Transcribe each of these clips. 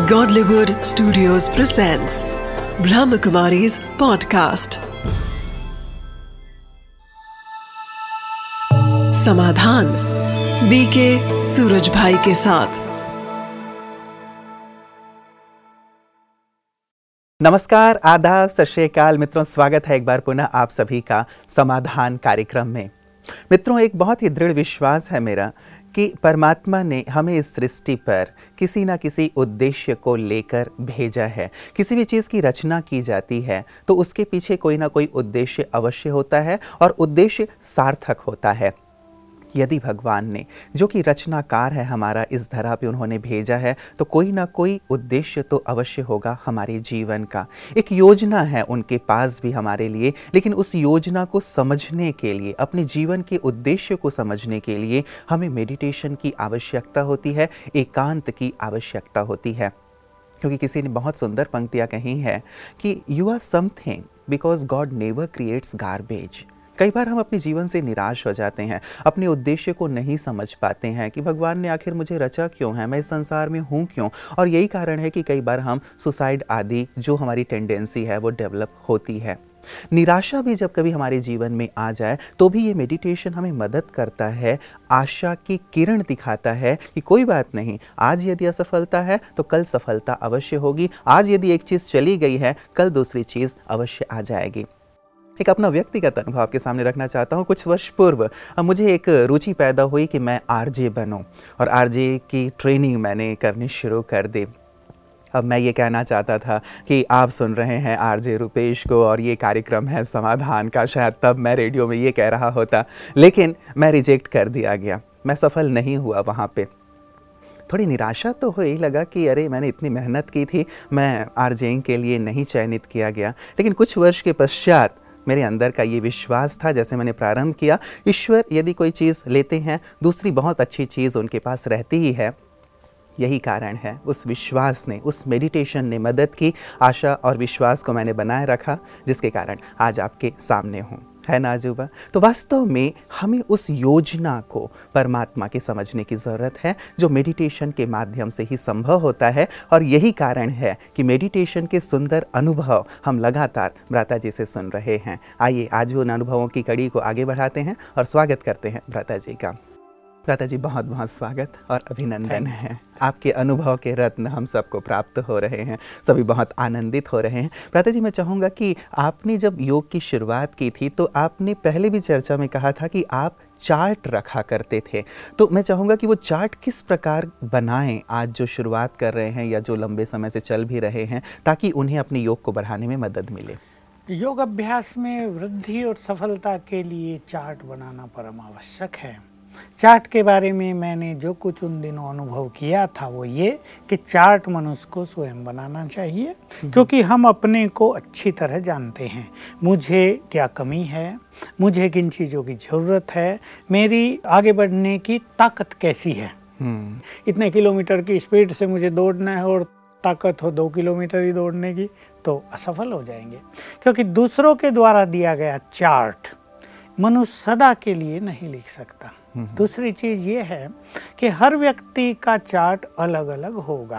Godlywood Studios presents Brahmakumari's podcast Samadhan BK Suraj भाई के साथ। नमस्कार, आदाब, सत श्री अकाल मित्रों, स्वागत है एक बार पुनः आप सभी का समाधान कार्यक्रम में। मित्रों, एक बहुत ही दृढ़ विश्वास है मेरा कि परमात्मा ने हमें इस सृष्टि पर किसी न किसी उद्देश्य को लेकर भेजा है। किसी भी चीज़ की रचना की जाती है तो उसके पीछे कोई ना कोई उद्देश्य अवश्य होता है और उद्देश्य सार्थक होता है। यदि भगवान ने, जो कि रचनाकार है हमारा, इस धरा पे उन्होंने भेजा है तो कोई ना कोई उद्देश्य तो अवश्य होगा हमारे जीवन का। एक योजना है उनके पास भी हमारे लिए, लेकिन उस योजना को समझने के लिए, अपने जीवन के उद्देश्य को समझने के लिए हमें मेडिटेशन की आवश्यकता होती है, एकांत की आवश्यकता होती है। क्योंकि किसी ने बहुत सुंदर पंक्तियाँ कही है कि you are something because God never creates garbage. कई बार हम अपने जीवन से निराश हो जाते हैं, अपने उद्देश्य को नहीं समझ पाते हैं कि भगवान ने आखिर मुझे रचा क्यों है, मैं इस संसार में हूँ क्यों। और यही कारण है कि कई बार हम सुसाइड आदि जो हमारी टेंडेंसी है वो डेवलप होती है। निराशा भी जब कभी हमारे जीवन में आ जाए तो भी ये मेडिटेशन हमें मदद करता है, आशा की किरण दिखाता है कि कोई बात नहीं, आज यदि असफलता है तो कल सफलता अवश्य होगी, आज यदि एक चीज़ चली गई है कल दूसरी चीज़ अवश्य आ जाएगी। एक अपना व्यक्तिगत अनुभव आपके सामने रखना चाहता हूँ। कुछ वर्ष पूर्व मुझे एक रुचि पैदा हुई कि मैं आरजे बनूँ और आरजे की ट्रेनिंग मैंने करनी शुरू कर दी। अब मैं ये कहना चाहता था कि आप सुन रहे हैं आरजे रुपेश को और ये कार्यक्रम है समाधान का, शायद तब मैं रेडियो में ये कह रहा होता, लेकिन मैं रिजेक्ट कर दिया गया, मैं सफल नहीं हुआ वहाँ पे। थोड़ी निराशा तो हुई, लगा कि अरे मैंने इतनी मेहनत की थी, मैं आरजेइंग के लिए नहीं चयनित किया गया। लेकिन कुछ वर्ष के पश्चात मेरे अंदर का ये विश्वास था, जैसे मैंने प्रारंभ किया, ईश्वर यदि कोई चीज़ लेते हैं दूसरी बहुत अच्छी चीज़ उनके पास रहती ही है। यही कारण है, उस विश्वास ने, उस मेडिटेशन ने मदद की, आशा और विश्वास को मैंने बनाए रखा, जिसके कारण आज आपके सामने हूँ। है ना अजूबा? तो वास्तव में हमें उस योजना को परमात्मा के समझने की ज़रूरत है, जो मेडिटेशन के माध्यम से ही संभव होता है। और यही कारण है कि मेडिटेशन के सुंदर अनुभव हम लगातार भ्राता जी से सुन रहे हैं। आइए आज भी उन अनुभवों की कड़ी को आगे बढ़ाते हैं और स्वागत करते हैं भ्राता जी का। भ्राता जी, बहुत बहुत स्वागत और अभिनंदन है। आपके अनुभव के रत्न हम सबको प्राप्त हो रहे हैं, सभी बहुत आनंदित हो रहे हैं। भ्राता जी, मैं चाहूँगा कि आपने जब योग की शुरुआत की थी तो आपने पहले भी चर्चा में कहा था कि आप चार्ट रखा करते थे। तो मैं चाहूँगा कि वो चार्ट किस प्रकार बनाएं आज जो शुरुआत कर रहे हैं या जो लंबे समय से चल भी रहे हैं, ताकि उन्हें अपने योग को बढ़ाने में मदद मिले। योग अभ्यास में वृद्धि और सफलता के लिए चार्ट बनाना परम आवश्यक है। चार्ट के बारे में मैंने जो कुछ उन दिनों अनुभव किया था वो ये कि चार्ट मनुष्य को स्वयं बनाना चाहिए, क्योंकि हम अपने को अच्छी तरह जानते हैं। मुझे क्या कमी है, मुझे किन चीज़ों की ज़रूरत है, मेरी आगे बढ़ने की ताकत कैसी है। इतने किलोमीटर की स्पीड से मुझे दौड़ना है और ताकत हो 2 किलोमीटर ही दौड़ने की, तो असफल हो जाएंगे। क्योंकि दूसरों के द्वारा दिया गया चार्ट मनुष्य सदा के लिए नहीं लिख सकता। दूसरी चीज़ ये है कि हर व्यक्ति का चार्ट अलग अलग होगा।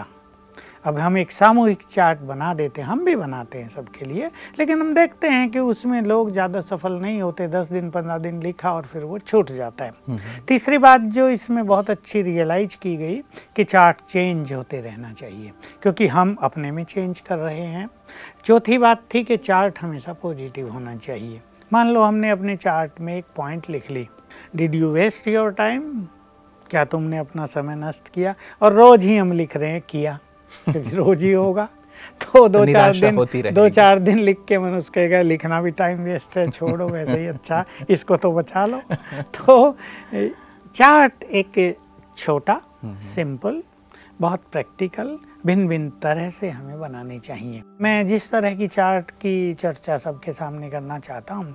अब हम एक सामूहिक चार्ट बना देते हैं, हम भी बनाते हैं सबके लिए, लेकिन हम देखते हैं कि उसमें लोग ज़्यादा सफल नहीं होते। 10 दिन 15 दिन लिखा और फिर वो छूट जाता है। तीसरी बात जो इसमें बहुत अच्छी रियलाइज की गई कि चार्ट चेंज होते रहना चाहिए, क्योंकि हम अपने में चेंज कर रहे हैं। चौथी बात थी कि चार्ट हमेशा पॉजिटिव होना चाहिए। मान लो हमने अपने चार्ट में एक पॉइंट लिख ली, did you waste your time, क्या तुमने अपना समय नष्ट किया। और रोज ही हम लिख रहे हैं किया, क्योंकि रोज ही होगा। तो 2-4 दिन लिख के मनुष्य कहेगा लिखना भी टाइम वेस्ट है, छोड़ो, वैसे ही अच्छा इसको तो बचा लो। तो चार्ट एक छोटा, सिंपल, बहुत प्रैक्टिकल, भिन्न भिन्न तरह से हमें बनानी चाहिए। मैं जिस तरह की चार्ट की चर्चा सबके सामने करना चाहता हूँ,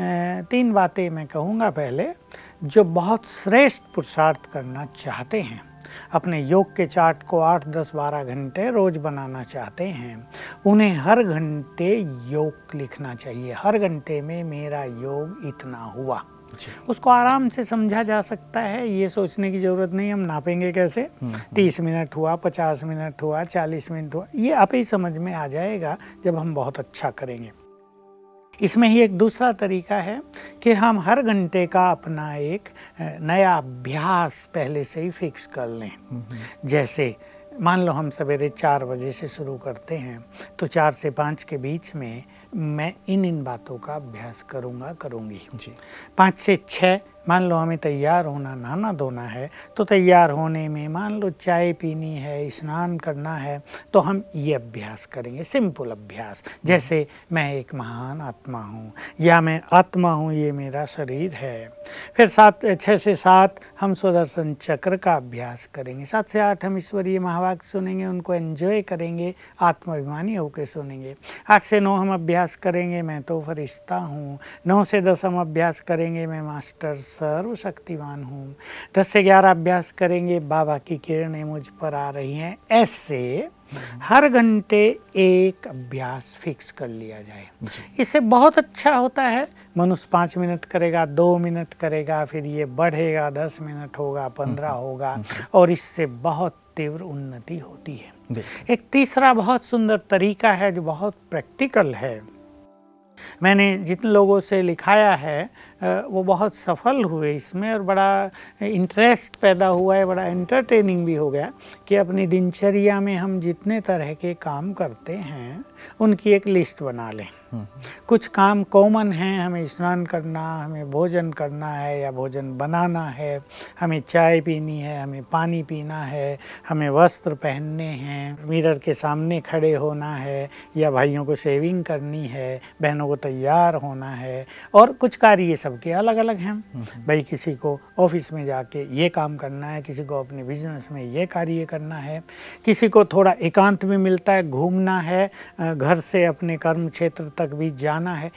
3 बातें मैं कहूँगा। पहले, जो बहुत श्रेष्ठ पुरुषार्थ करना चाहते हैं, अपने योग के चार्ट को 8, 10, 12 घंटे रोज बनाना चाहते हैं, उन्हें हर घंटे योग लिखना चाहिए। हर घंटे में मेरा योग इतना हुआ। उसको आराम से समझा जा सकता है। ये सोचने की ज़रूरत नहीं हम नापेंगे कैसे, 30 मिनट हुआ, 50 मिनट हुआ, 40 मिनट हुआ, ये आप ही समझ में आ जाएगा जब हम बहुत अच्छा करेंगे। इसमें ही एक दूसरा तरीका है कि हम हर घंटे का अपना एक नया अभ्यास पहले से ही फिक्स कर लें। जैसे मान लो हम सवेरे 4 बजे से शुरू करते हैं, तो 4 से 5 के बीच में मैं इन बातों का अभ्यास करूँगी। 5 से 6 मान लो हमें तैयार होना, नहाना धोना है, तो तैयार होने में मान लो चाय पीनी है, स्नान करना है, तो हम ये अभ्यास करेंगे, सिंपल अभ्यास, जैसे मैं एक महान आत्मा हूँ, या मैं आत्मा हूँ, ये मेरा शरीर है। फिर 6 से 7 हम सुदर्शन चक्र का अभ्यास करेंगे। 7 से 8 हम ईश्वरीय महावाक्य सुनेंगे, उनको एंजॉय करेंगे, आत्माभिमानी होकर सुनेंगे। 8 से 9 हम अभ्यास करेंगे, मैं तो फरिश्ता हूँ। 9 से 10 हम अभ्यास करेंगे, मैं मास्टर सर्वशक्तिमान हूँ। 10 से 11 अभ्यास करेंगे, बाबा की किरणें मुझ पर आ रही हैं। ऐसे हर घंटे एक अभ्यास फिक्स कर लिया जाए। इससे बहुत अच्छा होता है। मनुष्य 5 मिनट करेगा, 2 मिनट करेगा, फिर ये बढ़ेगा, 10 मिनट होगा, 15 होगा, और इससे बहुत तीव्र उन्नति होती है। एक तीसरा बहुत सुंदर तरीका है जो बहुत प्रैक्टिकल है, मैंने जितने लोगों से लिखाया है वो बहुत सफल हुए इसमें, और बड़ा इंटरेस्ट पैदा हुआ है, बड़ा एंटरटेनिंग भी हो गया कि अपनी दिनचर्या में हम जितने तरह के काम करते हैं उनकी एक लिस्ट बना लें। कुछ काम कॉमन हैं, हमें स्नान करना, हमें भोजन करना है या भोजन बनाना है, हमें चाय पीनी है, हमें पानी पीना है, हमें वस्त्र पहनने हैं, मिरर के सामने खड़े होना है, या भाइयों को शेविंग करनी है, बहनों को तैयार होना है, और कुछ कार्य ये सबके अलग अलग हैं। भाई किसी को ऑफिस में जाके ये काम करना है, किसी को अपने बिजनेस में ये कार्य करना है, किसी को थोड़ा एकांत में मिलता है, घूमना है, घर से अपने कर्म क्षेत्र तक भी जाना है।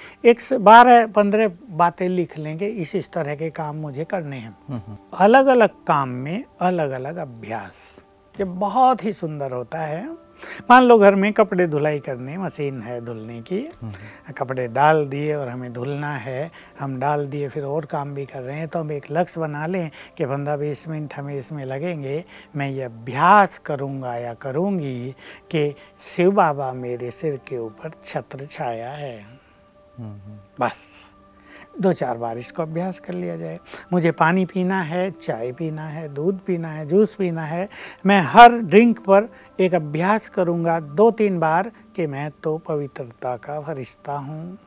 12-15 बातें लिख लेंगे, इस तरह के काम मुझे करने हैं। अलग अलग काम में अलग अलग अभ्यास, ये बहुत ही सुंदर होता है। मान लो घर में कपड़े धुलाई करने, मशीन है धुलने की, कपड़े डाल दिए और हमें धुलना है, हम डाल दिए, फिर और काम भी कर रहे हैं, तो हम एक लक्ष्य बना लें कि 15-20 मिनट हमें इसमें लगेंगे। मैं ये अभ्यास करूँगा या करूँगी कि शिव बाबा मेरे सिर के ऊपर छत्र छाया है। बस 2-4 बार इसको अभ्यास कर लिया जाए। मुझे पानी पीना है, चाय पीना है, दूध पीना है, जूस पीना है, मैं हर ड्रिंक पर एक अभ्यास करूँगा 2-3 बार कि मैं तो पवित्रता का फरिश्ता हूँ।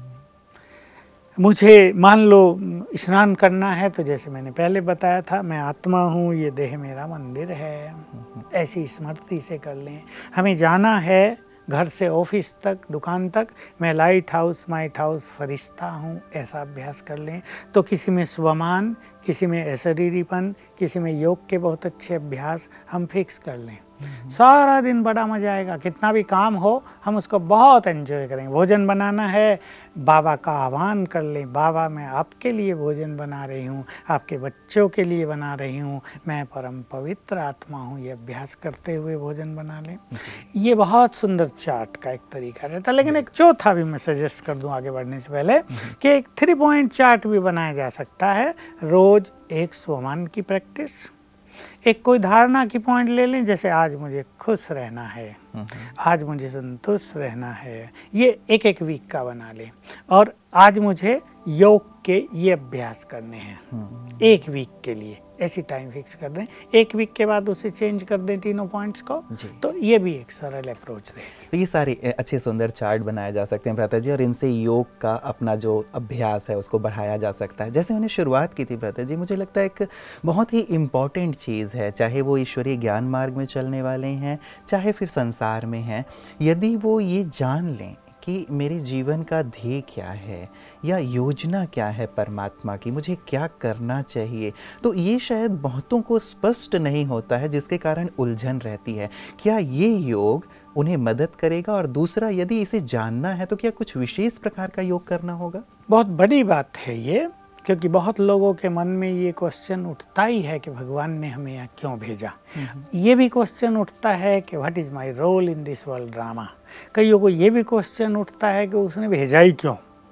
मुझे मान लो स्नान करना है, तो जैसे मैंने पहले बताया था, मैं आत्मा हूँ, ये देह मेरा मंदिर है, ऐसी स्मृति से कर लें। हमें जाना है घर से ऑफिस तक, दुकान तक, मैं लाइट हाउस माइट हाउस फरिश्ता हूँ, ऐसा अभ्यास कर लें। तो किसी में स्वमान, किसी में अशरीरीपन, किसी में योग के बहुत अच्छे अभ्यास हम फिक्स कर लें। सारा दिन बड़ा मजा आएगा, कितना भी काम हो हम उसको बहुत एंजॉय करेंगे। भोजन बनाना है, बाबा का आह्वान कर लें, बाबा मैं आपके लिए भोजन बना रही हूँ, आपके बच्चों के लिए बना रही हूँ, मैं परम पवित्र आत्मा हूँ, ये अभ्यास करते हुए भोजन बना लें। ये बहुत सुंदर चार्ट का एक तरीका रहता है। लेकिन एक चौथा भी मैं सजेस्ट कर दूँ आगे बढ़ने से पहले कि एक 3 पॉइंट चार्ट भी बनाया जा सकता है। रोज एक स्वमान की प्रैक्टिस, एक कोई धारणा की पॉइंट ले लें, जैसे आज मुझे खुश रहना है, आज मुझे संतुष्ट रहना है, ये एक वीक का बना लें। और आज मुझे योग के ये अभ्यास करने हैं 1 वीक के लिए, ऐसी टाइम फिक्स कर दें। 1 वीक के बाद उसे चेंज कर दें तीनों पॉइंट्स को, तो ये भी एक सरल अप्रोच रहेगा। तो ये सारे अच्छे सुंदर चार्ट बनाए जा सकते हैं भ्राता जी, और इनसे योग का अपना जो अभ्यास है उसको बढ़ाया जा सकता है। जैसे मैंने शुरुआत की थी भ्राता जी, मुझे लगता है एक बहुत ही इम्पॉर्टेंट चीज़ है, चाहे वो ईश्वरीय ज्ञान मार्ग में चलने वाले हैं, चाहे फिर संसार में हैं, यदि वो ये जान लें कि मेरे जीवन का ध्येय क्या है या योजना क्या है परमात्मा की, मुझे क्या करना चाहिए, तो ये शायद बहुतों को स्पष्ट नहीं होता है, जिसके कारण उलझन रहती है। क्या ये योग उन्हें मदद करेगा? और दूसरा, यदि इसे जानना है तो क्या कुछ विशेष प्रकार का योग करना होगा? बहुत बड़ी बात है ये, क्योंकि बहुत लोगों के मन में ये क्वेश्चन उठता ही है कि भगवान ने हमें यहाँ क्यों भेजा। ये भी क्वेश्चन उठता है कि what is my role in this world drama. कईयों को ये भी क्वेश्चन उठता है कि उसने भेजा ही क्यों।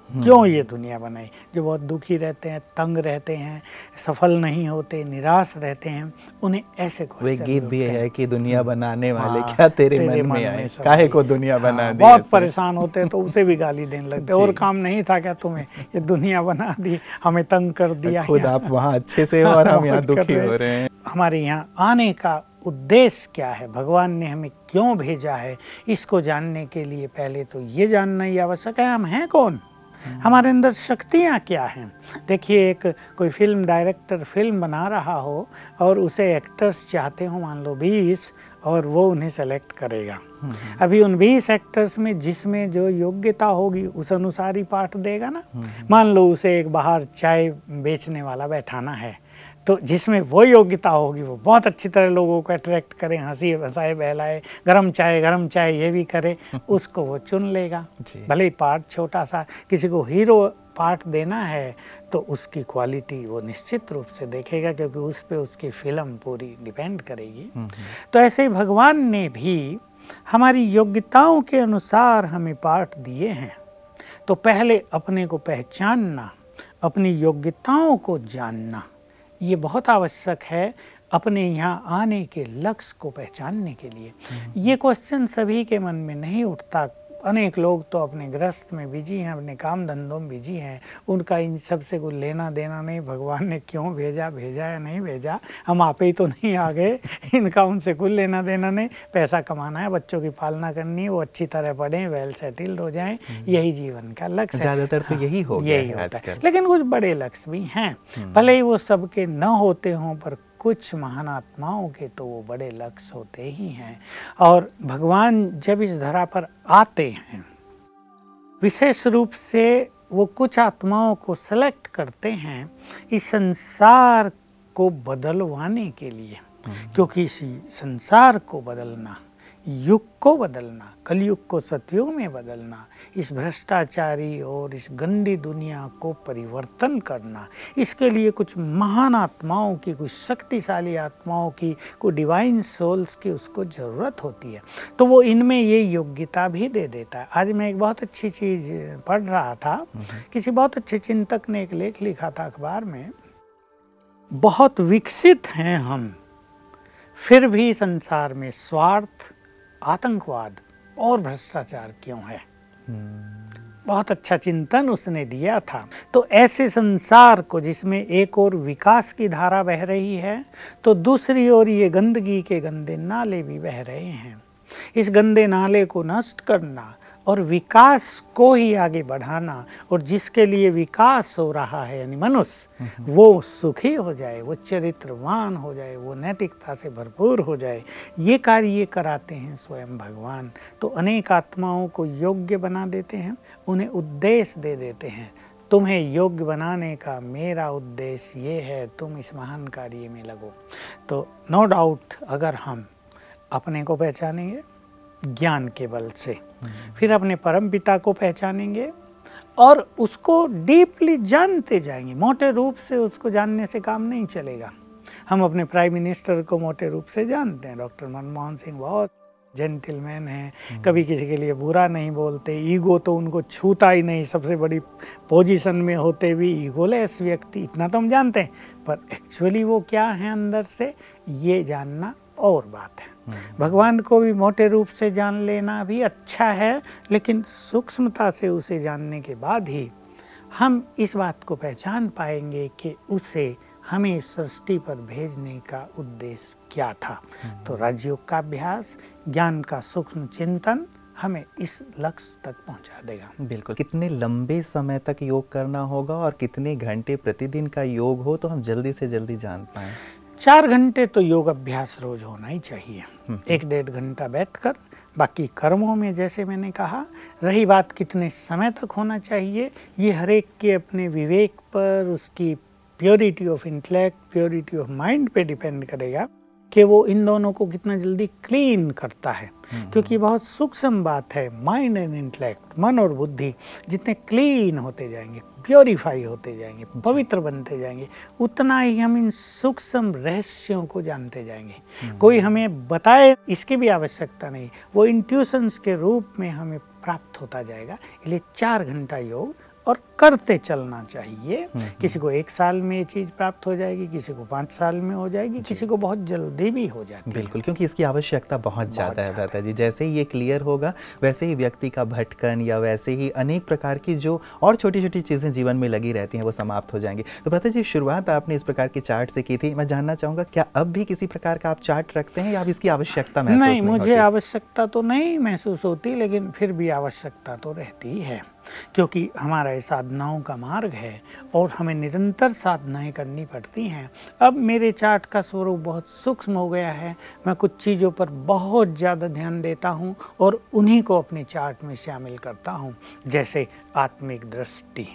क्यों ये दुनिया बनाई। जो बहुत दुखी रहते हैं, तंग रहते हैं, सफल नहीं होते, निराश रहते हैं, उन्हें ऐसे वो एक क्वेश्चन गीत भी है कि दुनिया बनाने वाले हाँ, क्या तेरे मन में आए, काहे को दुनिया बना दी। बहुत ऐसे। परेशान होते हैं तो उसे भी गाली देने लगते हैं, और काम नहीं था क्या तुम्हें, ये दुनिया बना दी, हमें तंग कर दिया। खुद आप वहाँ अच्छे से हो और हम यहाँ दुखी हो रहे हैं। हमारे यहाँ आने का उद्देश्य क्या है, भगवान ने हमें क्यों भेजा है, इसको जानने के लिए पहले तो ये जानना ही आवश्यक है, हम हैं कौन, हमारे अंदर शक्तियाँ क्या हैं। देखिए, एक कोई फिल्म डायरेक्टर फिल्म बना रहा हो और उसे एक्टर्स चाहते हो मान लो 20, और वो उन्हें सेलेक्ट करेगा। अभी उन 20 एक्टर्स में जिसमें जो योग्यता होगी उस अनुसार ही पाठ देगा ना। मान लो उसे एक बाहर चाय बेचने वाला बैठाना है, तो जिसमें वो योग्यता होगी वो बहुत अच्छी तरह लोगों को अट्रैक्ट करे, हंसी हंसाए बहलाए, गरम चाय ये भी करे, उसको वो चुन लेगा। भले ही पार्ट छोटा सा, किसी को हीरो पार्ट देना है तो उसकी क्वालिटी वो निश्चित रूप से देखेगा, क्योंकि उस पे उसकी फिल्म पूरी डिपेंड करेगी। तो ऐसे ही भगवान ने भी हमारी योग्यताओं के अनुसार हमें पार्ट दिए हैं। तो पहले अपने को पहचानना, अपनी योग्यताओं को जानना, ये बहुत आवश्यक है अपने यहाँ आने के लक्ष्य को पहचानने के लिए। ये क्वेश्चन सभी के मन में नहीं उठता। अनेक लोग तो अपने गृहस्थ में बिजी हैं, अपने काम धंधों में बिजी हैं, उनका इन सब से कुछ लेना देना नहीं। भगवान ने क्यों भेजा या नहीं भेजा, हम आप ही तो नहीं आ गए, इनका उनसे कुछ लेना देना नहीं। पैसा कमाना है, बच्चों की पालना करनी है, वो अच्छी तरह पढ़ें, वेल सेटल्ड हो जाएं, यही जीवन का लक्ष्य है। ज़्यादातर तो यही हो गया है आजकल। लेकिन कुछ बड़े लक्ष्य भी हैं, भले ही वो सबके न होते हों, पर कुछ महान आत्माओं के तो वो बड़े लक्ष्य होते ही हैं। और भगवान जब इस धरा पर आते हैं, विशेष रूप से वो कुछ आत्माओं को सेलेक्ट करते हैं इस संसार को बदलवाने के लिए। क्योंकि इस संसार को बदलना, युग को बदलना, कलयुग को सतयुग में बदलना, इस भ्रष्टाचारी और इस गंदी दुनिया को परिवर्तन करना, इसके लिए कुछ महान आत्माओं की, कुछ शक्तिशाली आत्माओं की, कुछ डिवाइन सोल्स की उसको ज़रूरत होती है। तो वो इनमें ये योग्यता भी दे देता है। आज मैं एक बहुत अच्छी चीज़ पढ़ रहा था, किसी बहुत अच्छे चिंतक ने एक लेख लिखा था अखबार में, बहुत विकसित हैं हम, फिर भी संसार में स्वार्थ, आतंकवाद और भ्रष्टाचार क्यों है। बहुत अच्छा चिंतन उसने दिया था। तो ऐसे संसार को, जिसमें एक और विकास की धारा बह रही है, तो दूसरी ओर ये गंदगी के गंदे नाले भी बह रहे हैं। इस गंदे नाले को नष्ट करना और विकास को ही आगे बढ़ाना, और जिसके लिए विकास हो रहा है यानी मनुष्य, वो सुखी हो जाए, वो चरित्रवान हो जाए, वो नैतिकता से भरपूर हो जाए, ये कार्य ये कराते हैं स्वयं भगवान। तो अनेक आत्माओं को योग्य बना देते हैं, उन्हें उद्देश्य दे देते हैं, तुम्हें योग्य बनाने का मेरा उद्देश्य ये है, तुम इस महान कार्य में लगो। तो नो डाउट, अगर हम अपने को पहचानेंगे ज्ञान के बल से, फिर अपने परम पिता को पहचानेंगे और उसको डीपली जानते जाएंगे। मोटे रूप से उसको जानने से काम नहीं चलेगा। हम अपने प्राइम मिनिस्टर को मोटे रूप से जानते हैं, डॉक्टर मनमोहन सिंह बहुत जेंटलमैन हैं, कभी किसी के लिए बुरा नहीं बोलते, ईगो तो उनको छूता ही नहीं, सबसे बड़ी पोजीशन में होते भी ईगोलेस व्यक्ति, इतना तो हम जानते हैं। पर एक्चुअली वो क्या है अंदर से, ये जानना और बात है। भगवान को भी मोटे रूप से जान लेना भी अच्छा है, लेकिन सूक्ष्मता से उसे जानने के बाद ही हम इस बात को पहचान पाएंगे कि उसे हमें सृष्टि पर भेजने का उद्देश्य क्या था। तो राजयोग का अभ्यास, ज्ञान का सूक्ष्म चिंतन हमें इस लक्ष्य तक पहुंचा देगा। बिल्कुल। कितने लंबे समय तक योग करना होगा और कितने घंटे प्रतिदिन का योग हो तो हम जल्दी से जल्दी जान पाएं? 4 घंटे तो योग अभ्यास रोज होना ही चाहिए। 1-1.5 घंटा बैठकर, बाकी कर्मों में जैसे मैंने कहा। रही बात कितने समय तक होना चाहिए, ये हर एक के अपने विवेक पर, उसकी purity of intellect, purity of mind पे डिपेंड करेगा कि वो इन दोनों को कितना जल्दी क्लीन करता है। क्योंकि बहुत सूक्ष्म बात है, माइंड एंड इंटेलेक्ट, मन और बुद्धि जितने क्लीन होते जाएंगे, प्योरीफाई होते जाएंगे, पवित्र बनते जाएंगे, उतना ही हम इन सूक्ष्म रहस्यों को जानते जाएंगे। कोई हमें बताए इसकी भी आवश्यकता नहीं, वो इंट्यूशंस के रूप में हमें प्राप्त होता जाएगा। इसलिए 4 घंटा योग और करते चलना चाहिए। किसी को 1 साल में ये चीज़ प्राप्त हो जाएगी, किसी को 5 साल में हो जाएगी, किसी को बहुत जल्दी भी हो जाती है। बिल्कुल, क्योंकि इसकी आवश्यकता बहुत ज़्यादा है भ्राता जी। जैसे ही ये क्लियर होगा, वैसे ही व्यक्ति का भटकन या वैसे ही अनेक प्रकार की जो और छोटी-छोटी चीज़ें जीवन में लगी रहती हैं, वो समाप्त हो जाएँगी। तो भ्राता जी, शुरुआत आपने इस प्रकार के चार्ट से की थी। मैं जानना चाहूँगा, क्या अब भी किसी प्रकार का आप चार्ट रखते हैं या अब इसकी आवश्यकता महसूस नहीं, मुझे होती? आवश्यकता तो नहीं महसूस होती, लेकिन फिर भी आवश्यकता तो रहती है, क्योंकि हमारा ये साधनाओं का मार्ग है और हमें निरंतर साधनाएं करनी पड़ती हैं। अब मेरे चार्ट का स्वरूप बहुत सूक्ष्म हो गया है। मैं कुछ चीज़ों पर बहुत ज़्यादा ध्यान देता हूँ और उन्हीं को अपने चार्ट में शामिल करता हूँ, जैसे आत्मिक दृष्टि,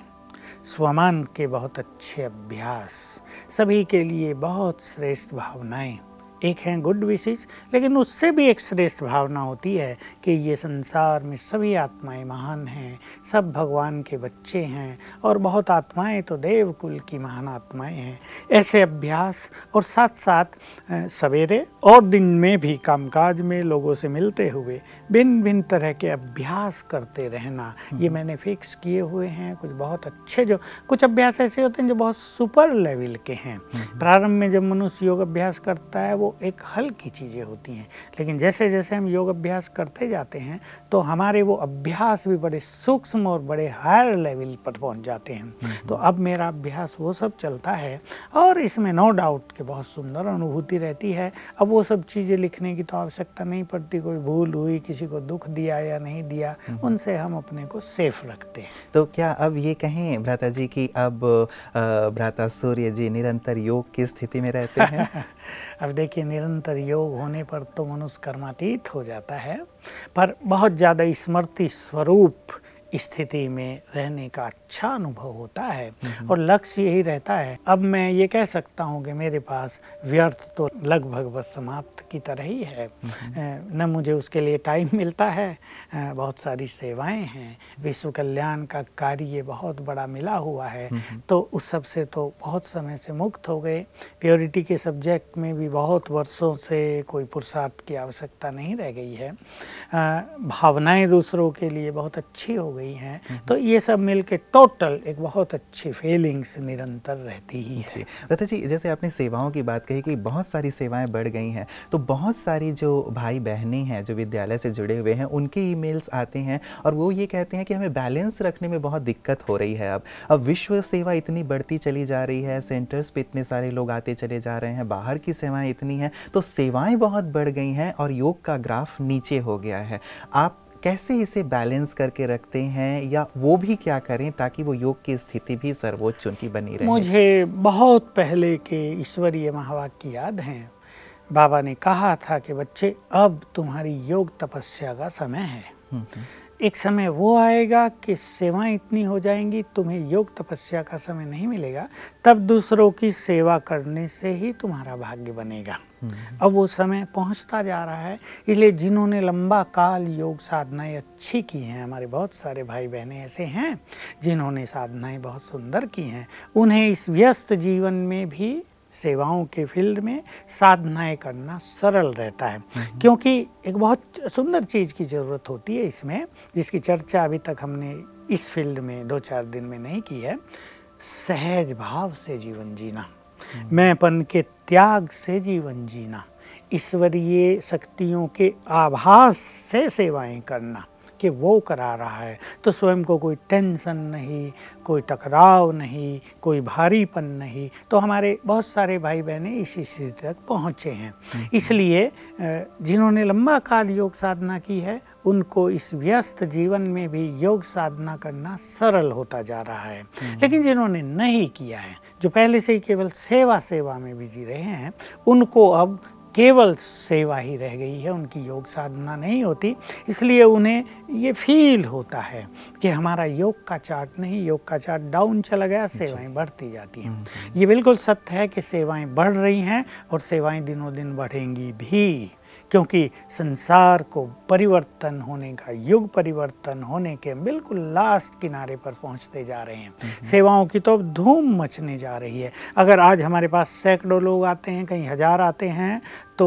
स्वमान के बहुत अच्छे अभ्यास, सभी के लिए बहुत श्रेष्ठ भावनाएं। एक हैं गुड विशेष, लेकिन उससे भी एक श्रेष्ठ भावना होती है कि ये संसार में सभी आत्माएं महान हैं, सब भगवान के बच्चे हैं और बहुत आत्माएं तो देव कुल की महान आत्माएं हैं। ऐसे अभ्यास और साथ साथ सवेरे और दिन में भी कामकाज में लोगों से मिलते हुए भिन्न भिन्न तरह के अभ्यास करते रहना, ये मैंने फिक्स किए हुए हैं। कुछ बहुत अच्छे, जो कुछ अभ्यास ऐसे होते हैं जो बहुत सुपर लेवल के हैं। प्रारंभ में जब मनुष्य योग अभ्यास करता है, वो एक हल्की चीज़ें होती हैं, लेकिन जैसे जैसे हम योग अभ्यास करते जाते हैं तो हमारे वो अभ्यास भी बड़े सूक्ष्म और बड़े हायर लेवल पर पहुंच जाते हैं। तो अब मेरा अभ्यास वो सब चलता है और इसमें नो डाउट कि बहुत सुंदर अनुभूति रहती है। अब वो सब चीज़ें लिखने की तो आवश्यकता नहीं पड़ती, कोई भूल हुई, किसी को दुख दिया या नहीं दिया, उनसे हम अपने को सेफ रखते हैं। तो क्या अब ये कहें भ्राता जी कि अब भ्राता सूर्य जी निरंतर योग की स्थिति में रहते हैं? अब देखिए, निरंतर योग होने पर तो मनुष्य कर्मातीत हो जाता है, पर बहुत ज़्यादा स्मृति स्वरूप स्थिति में रहने का अच्छा अनुभव होता है और लक्ष्य यही रहता है। अब मैं ये कह सकता हूँ कि मेरे पास व्यर्थ तो लगभग बस समाप्त की तरह ही है। न मुझे उसके लिए टाइम मिलता है, बहुत सारी सेवाएं हैं, विश्व कल्याण का कार्य बहुत बड़ा मिला हुआ है, तो उस सब से तो बहुत समय से मुक्त हो गए। प्योरिटी के सब्जेक्ट में भी बहुत वर्षों से कोई पुरुषार्थ की आवश्यकता नहीं रह गई है। भावनाएं दूसरों के लिए बहुत अच्छी हो गई हैं, तो ये सब मिलके टोटल एक बहुत अच्छी फीलिंग्स निरंतर रहती ही है। भ्राता जी, जैसे आपने सेवाओं की बात कही कि बहुत सारी सेवाएं बढ़ गई हैं, तो बहुत सारी जो भाई बहनें हैं जो विद्यालय से जुड़े हुए हैं, उनके ईमेल्स आते हैं और वो ये कहते हैं कि हमें बैलेंस रखने में बहुत दिक्कत हो रही है। अब विश्व सेवा इतनी बढ़ती चली जा रही है, सेंटर्स पे इतने सारे लोग आते चले जा रहे हैं, बाहर की सेवाएं इतनी हैं, तो सेवाएं बहुत बढ़ गई हैं और योग का ग्राफ नीचे हो गया है। आप कैसे इसे बैलेंस करके रखते हैं, या वो भी क्या करें ताकि वो योग की स्थिति भी सर्वोच्च उनकी बनी रहे? मुझे बहुत पहले के ईश्वरीय महावाक्य याद हैं। बाबा ने कहा था कि बच्चे, अब तुम्हारी योग तपस्या का समय है। एक समय वो आएगा कि सेवाएं इतनी हो जाएंगी, तुम्हें योग तपस्या का समय नहीं मिलेगा, तब दूसरों की सेवा करने से ही तुम्हारा भाग्य बनेगा। अब वो समय पहुंचता जा रहा है, इसलिए जिन्होंने लंबा काल योग साधनाएं अच्छी की हैं, हमारे बहुत सारे भाई बहनें ऐसे हैं जिन्होंने साधनाएं बहुत सुंदर की हैं, उन्हें इस व्यस्त जीवन में भी सेवाओं के फील्ड में साधनाएं करना सरल रहता है। क्योंकि एक बहुत सुंदर चीज़ की ज़रूरत होती है इसमें, जिसकी चर्चा अभी तक हमने इस फील्ड में 2-4 दिन में नहीं की है। सहज भाव से जीवन जीना, मैंपन के त्याग से जीवन जीना, ईश्वरीय शक्तियों के आभास से सेवाएं करना कि वो करा रहा है, तो स्वयं को कोई टेंशन नहीं, कोई टकराव नहीं, कोई भारीपन नहीं। तो हमारे बहुत सारे भाई बहनें इसी स्थिति तक पहुँचे हैं। इसलिए जिन्होंने लंबा काल योग साधना की है, उनको इस व्यस्त जीवन में भी योग साधना करना सरल होता जा रहा है। लेकिन जिन्होंने नहीं किया है, जो पहले से ही केवल सेवा में बिजी रहे हैं, उनको अब केवल सेवा ही रह गई है, उनकी योग साधना नहीं होती। इसलिए उन्हें ये फील होता है कि हमारा योग का चार्ट नहीं, योग का चार्ट डाउन चला गया, सेवाएं बढ़ती जाती हैं। ये बिल्कुल सत्य है कि सेवाएं बढ़ रही हैं और सेवाएं दिनों दिन बढ़ेंगी भी, क्योंकि संसार को परिवर्तन होने का, युग परिवर्तन होने के बिल्कुल लास्ट किनारे पर पहुंचते जा रहे हैं। सेवाओं की तो अब धूम मचने जा रही है। अगर आज हमारे पास सैकड़ों लोग आते हैं, कहीं 1000 आते हैं, तो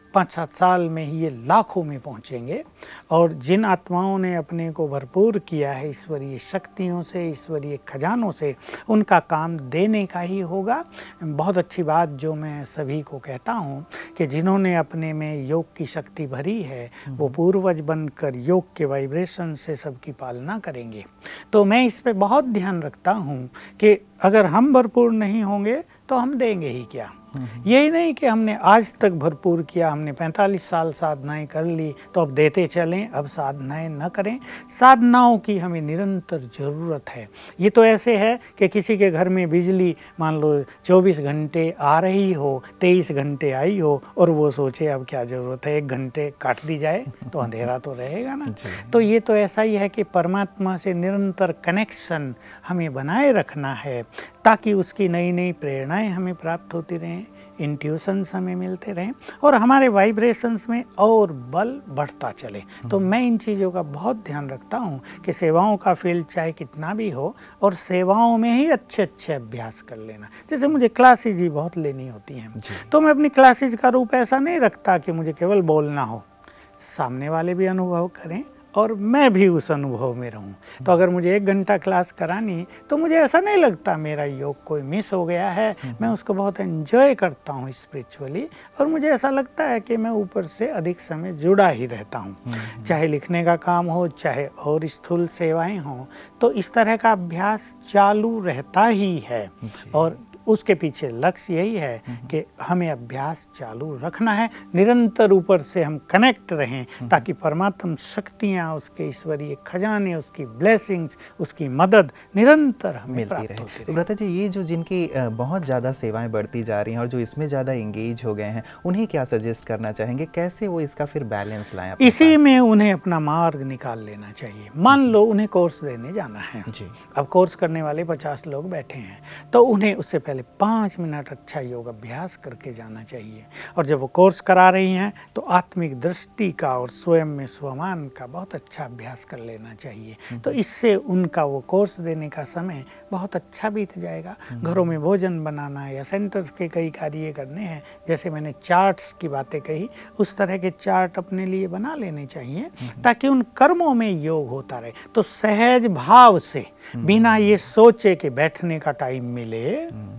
5-7 साल में ही ये लाखों में पहुंचेंगे। और जिन आत्माओं ने अपने को भरपूर किया है ईश्वरीय शक्तियों से, ईश्वरीय खजानों से, उनका काम देने का ही होगा। बहुत अच्छी बात जो मैं सभी को कहता हूँ कि जिन्होंने अपने में योग की शक्ति भरी है वो पूर्वज बनकर योग के वाइब्रेशन से सबकी पालना करेंगे। तो मैं इस पे बहुत ध्यान रखता हूँ कि अगर हम भरपूर नहीं होंगे तो हम देंगे ही क्या। यही नहीं कि हमने आज तक भरपूर किया, हमने 45 साल साधनाएं कर ली तो अब देते चलें, अब साधनाएं न करें। साधनाओं की हमें निरंतर ज़रूरत है। ये तो ऐसे है कि किसी के घर में बिजली मान लो 24 घंटे आ रही हो, 23 घंटे आई हो और वो सोचे अब क्या ज़रूरत है, 1 घंटे काट दी जाए तो अंधेरा तो रहेगा ना। तो ये तो ऐसा ही है कि परमात्मा से निरंतर कनेक्शन हमें बनाए रखना है ताकि उसकी नई नई प्रेरणाएं हमें प्राप्त होती रहें, इंट्यूशंस हमें मिलते रहें और हमारे वाइब्रेशंस में और बल बढ़ता चले। तो मैं इन चीज़ों का बहुत ध्यान रखता हूँ कि सेवाओं का फील्ड चाहे कितना भी हो और सेवाओं में ही अच्छे अच्छे अभ्यास कर लेना। जैसे मुझे क्लासेज ही बहुत लेनी होती हैं तो मैं अपनी क्लासेज का रूप ऐसा नहीं रखता कि मुझे केवल बोलना हो, सामने वाले भी अनुभव करें और मैं भी उस अनुभव में रहूं। तो अगर मुझे 1 घंटा क्लास करानी तो मुझे ऐसा नहीं लगता मेरा योग कोई मिस हो गया है। मैं उसको बहुत एंजॉय करता हूँ स्पिरिचुअली और मुझे ऐसा लगता है कि मैं ऊपर से अधिक समय जुड़ा ही रहता हूँ। चाहे लिखने का काम हो, चाहे और स्थूल सेवाएं हों, तो इस तरह का अभ्यास चालू रहता ही है। और उसके पीछे लक्ष्य यही है कि हमें अभ्यास चालू रखना है, निरंतर ऊपर से हम कनेक्ट रहें ताकि परमात्म शक्तियाँ, उसके ईश्वरीय खजाने, उसकी ब्लेसिंग्स, उसकी मदद निरंतर हमें मिलती रहे। तो भ्राता जी, ये जो जिनकी बहुत ज़्यादा सेवाएं बढ़ती जा रही हैं और जो इसमें ज़्यादा इंगेज हो गए हैं, उन्हें क्या सजेस्ट करना चाहेंगे, कैसे वो इसका फिर बैलेंस लाएं? इसी में उन्हें अपना मार्ग निकाल लेना चाहिए। मान लो उन्हें कोर्स देने जाना है जी। अब कोर्स करने वाले 50 लोग बैठे हैं तो उन्हें उससे पहले 5 मिनट अच्छा योग अभ्यास करके जाना चाहिए। और जब वो कोर्स करा रही हैं तो आत्मिक दृष्टि का और स्वयं में स्वमान का बहुत अच्छा अभ्यास कर लेना चाहिए। तो इससे उनका वो कोर्स देने का समय बहुत अच्छा बीत जाएगा। घरों में भोजन बनाना या सेंटर्स के कई कार्य करने हैं, जैसे मैंने चार्ट्स की बातें कही, उस तरह के चार्ट अपने लिए बना लेने चाहिए ताकि उन कर्मों में योग होता रहे। तो सहज भाव से, बिना ये सोचे कि बैठने का टाइम मिले,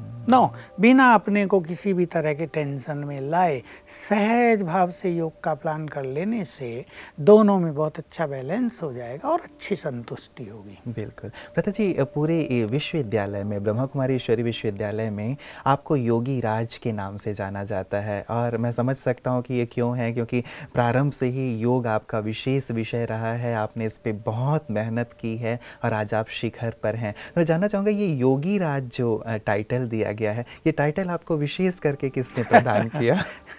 बिना अपने को किसी भी तरह के टेंशन में लाए, सहज भाव से योग का प्लान कर लेने से दोनों में बहुत अच्छा बैलेंस हो जाएगा और अच्छी संतुष्टि होगी। बिल्कुल। भ्राता जी, पूरे विश्वविद्यालय में, ब्रह्मा कुमारी ईश्वरी विश्वविद्यालय में आपको योगी राज के नाम से जाना जाता है और मैं समझ सकता हूँ कि ये क्यों है, क्योंकि प्रारंभ से ही योग आपका विशेष विषय रहा है। आपने इस पे बहुत मेहनत की है और आज आप शिखर पर हैं। तो मैं जानना चाहूँगा, ये योगी राज जो टाइटल दिया गया है, ये टाइटल आपको विशेष करके किसने प्रदान किया?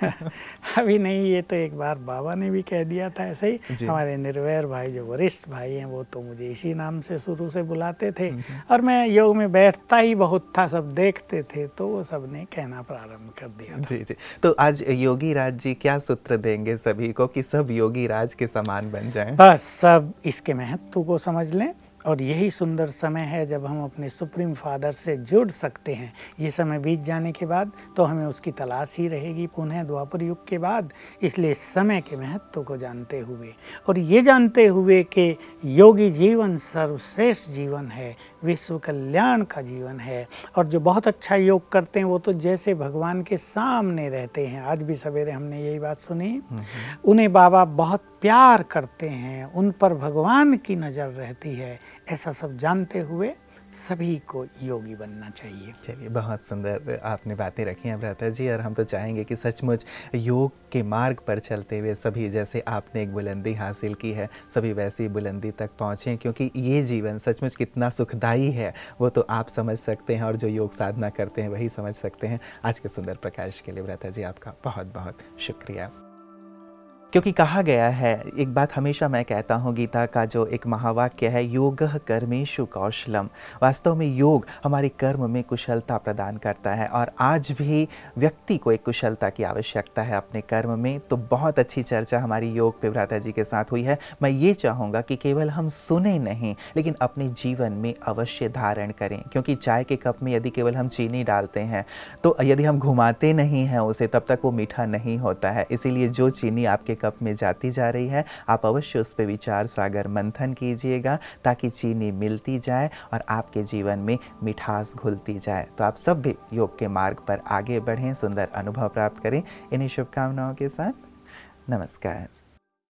अभी नहीं, ये तो एक बार बाबा ने भी कह दिया था ऐसे ही। हमारे निर्वैर भाई जो वरिष्ठ भाई हैं वो तो मुझे इसी नाम से शुरू से बुलाते थे और मैं योग में बैठता ही बहुत था, सब देखते थे तो वो सब ने कहना प्रारंभ कर दिया था। जी। तो आज योगी राज जी क्या सूत्र देंगे सभी को कि सब योगी राज के समान बन जाएं? बस सब इसके महत्व को समझ लें और यही सुंदर समय है जब हम अपने सुप्रीम फादर से जुड़ सकते हैं। ये समय बीत जाने के बाद तो हमें उसकी तलाश ही रहेगी पुनः द्वापर युग के बाद। इसलिए समय के महत्व को जानते हुए और ये जानते हुए कि योगी जीवन सर्वश्रेष्ठ जीवन है, विश्व कल्याण का जीवन है और जो बहुत अच्छा योग करते हैं वो तो जैसे भगवान के सामने रहते हैं। आज भी सवेरे हमने यही बात सुनी, उन्हें बाबा बहुत प्यार करते हैं, उन पर भगवान की नज़र रहती है। ऐसा सब जानते हुए सभी को योगी बनना चाहिए। चलिए, बहुत सुंदर आपने बातें रखी हैं भ्राता जी, और हम तो चाहेंगे कि सचमुच योग के मार्ग पर चलते हुए सभी, जैसे आपने एक बुलंदी हासिल की है, सभी वैसी बुलंदी तक पहुँचें, क्योंकि ये जीवन सचमुच कितना सुखदायी है वो तो आप समझ सकते हैं और जो योग साधना करते हैं वही समझ सकते हैं। आज के सुंदर प्रकाश के लिए भ्राता जी आपका बहुत बहुत शुक्रिया। क्योंकि कहा गया है, एक बात हमेशा मैं कहता हूँ, गीता का जो एक महावाक्य है, योगः कर्मेषु कौशलम। वास्तव में योग हमारे कर्म में कुशलता प्रदान करता है और आज भी व्यक्ति को एक कुशलता की आवश्यकता है अपने कर्म में। तो बहुत अच्छी चर्चा हमारी योग पे भ्राता जी के साथ हुई है। मैं ये चाहूँगा कि केवल हम सुने नहीं, लेकिन अपने जीवन में अवश्य धारण करें, क्योंकि चाय के कप में यदि केवल हम चीनी डालते हैं तो यदि हम घुमाते नहीं हैं उसे, तब तक वो मीठा नहीं होता है। इसीलिए जो चीनी आपके कप में जाती जा रही है, आप अवश्य उस पर विचार सागर मंथन कीजिएगा, ताकि चीनी मिलती जाए और आपके जीवन में मिठास घुलती जाए। तो आप सब भी योग के मार्ग पर आगे बढ़ें, सुंदर अनुभव प्राप्त करें। इन्हीं शुभकामनाओं के साथ नमस्कार।